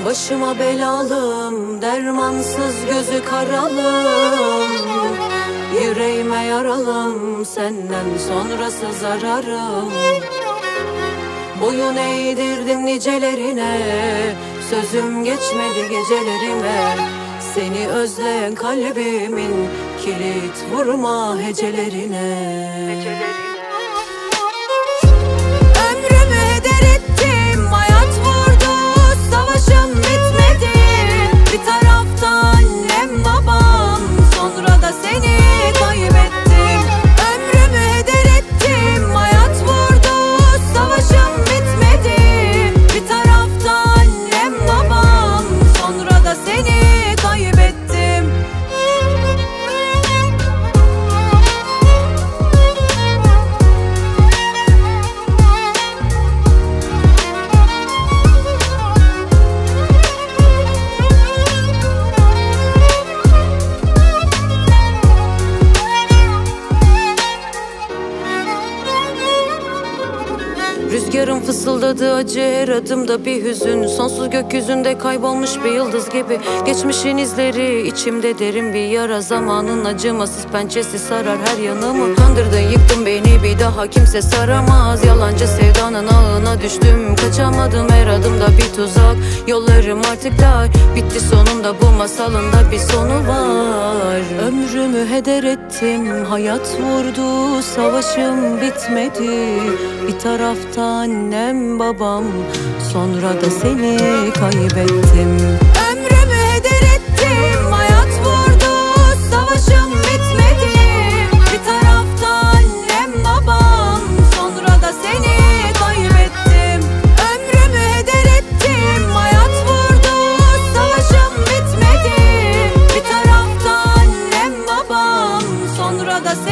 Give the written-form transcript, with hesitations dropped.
Başıma belalım, dermansız gözü karalım. Yüreğime yaralım, senden sonrası zararım. Boyun eğdirdim nicelerine, sözüm geçmedi gecelerime. Seni özleyen kalbimin kilit vurma hecelerine. Ömrümü heder ettim, hayat vurdu, savaşım bitmedi. Bir tarafta annem babam, sonra da seni kaybettim. Ömrümü heder ettim, hayat vurdu, savaşım bitmedi. Bir tarafta annem babam, sonra da seni kaybettim. Rüzgarın fısıldadığı acı, her adımda bir hüzün. Sonsuz gökyüzünde kaybolmuş bir yıldız gibi. Geçmişin izleri içimde derin bir yara. Zamanın acımasız pençesi sarar her yanımı. Kandırdın, yıktın beni, bir daha kimse saramaz. Yalancı sevdanın ağına düştüm, kaçamadım, her adımda bir tuzak. Yollarım artık dar, bitti sonunda, bu masalın da bir sonu var. Ömrümü heder ettim, hayat vurdu, savaşım bitmedi. Bir tarafta annem babam, sonra da seni kaybettim. Ömrümü heder ettim, hayat vurdu, savaşım bitmedi. Bir tarafta annem babam, sonra da seni kaybettim. Ömrümü heder ettim, hayat vurdu, savaşım bitmedi. Bir tarafta annem babam, sonra da seni